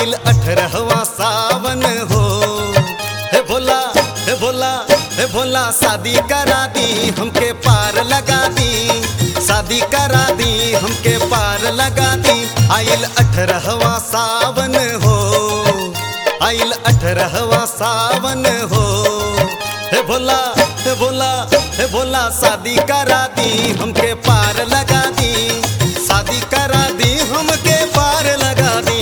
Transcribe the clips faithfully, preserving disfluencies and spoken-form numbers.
आइल अठारहवां सावन हो। हे भोला हे भोला हे भोला शादी करा दी हमके पार लगा दी, शादी करा दी हमके पार लगा दी। आइल अठारहवां सावन हो, आइल अठारहवां सावन हो। हे भोला हे भोला हे भोला शादी करा दी हमके पार लगा दी, शादी करा दी हमके पार लगा दी।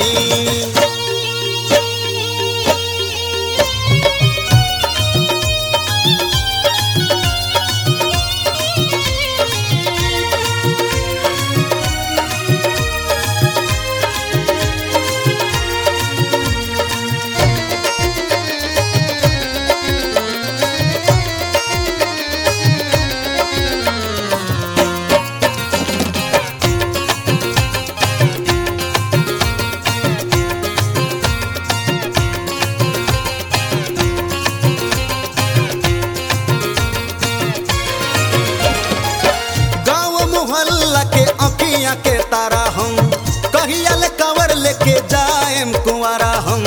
के अखियां के तारा हम कहिया ले कवर लेके जाएम कुंवारा हम।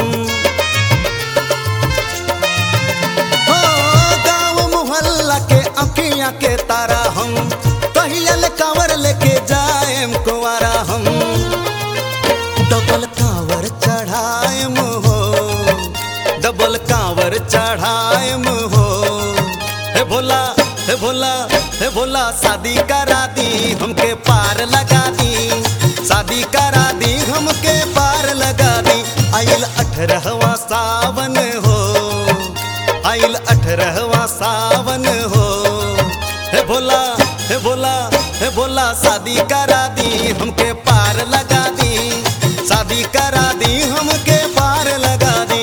हो गाँव मोहल्ला के अखियां के तारा हम कहिया ले कवर लेके जाएम कुंवारा हम। डबल कांवर चढ़ाएम हो, डबल कांवर चढ़ाएम हो। हे भोला हे भोला हे भोला शादी करा दी हमके पार लगा दी, शादी करा दी हमके पार लगा दी। आइल अठारहवां सावन हो, आइल अठारहवां सावन हो। हे भोला हे भोला हे भोला शादी करा दी हमके पार लगा दी, शादी करा दी हमके पार लगा दी।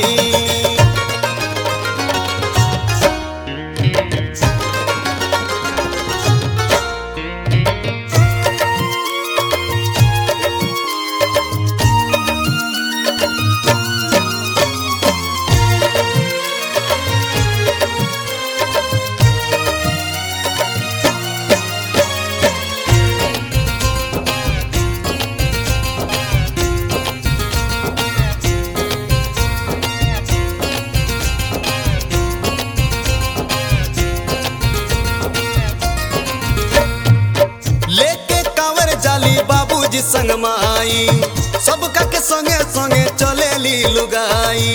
बाबूजी संग माई सबका के संगे संगे चले ली लुगाई।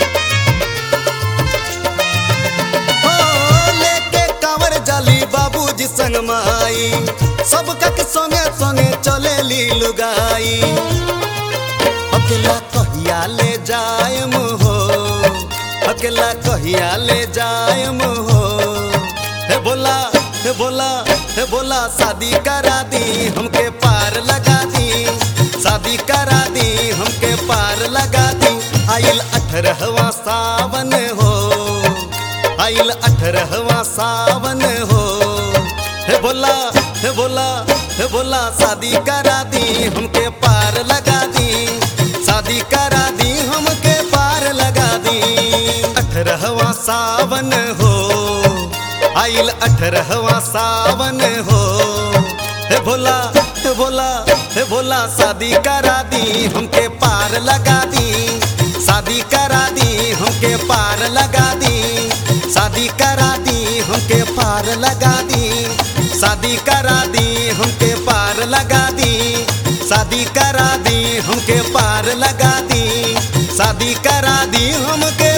हो लेके कांवर जाली बाबूजी संग माई सबका के संगे संगे चले ली लुगाई। अकेला कहिया ले जायम हो, अकेला कहिया ले जायम हो। हे भोला हे भोला हे भोला शादी करा दी हमके पार लगा दी, शादी करा दी हमके पार लगा दी। आइल अठारहवां सावन हो, आइल अठारहवां सावन हो। हे भोला हे भोला हे भोला शादी करा दी हमके पार लगा दी, शादी करा दी हमके पार लगा दी। अठारहवां सावन हो, आइल अठारहवां सावन हो। हे भोला हे भोला हे भोला शादी करा दी हमके पार लगा दी, शादी करा दी हमके पार लगा दी, शादी करा दी हमके पार लगा दी, शादी करा दी हमके पार लगा दी, शादी करा दी हमके पार लगा दी, शादी करा दी हमके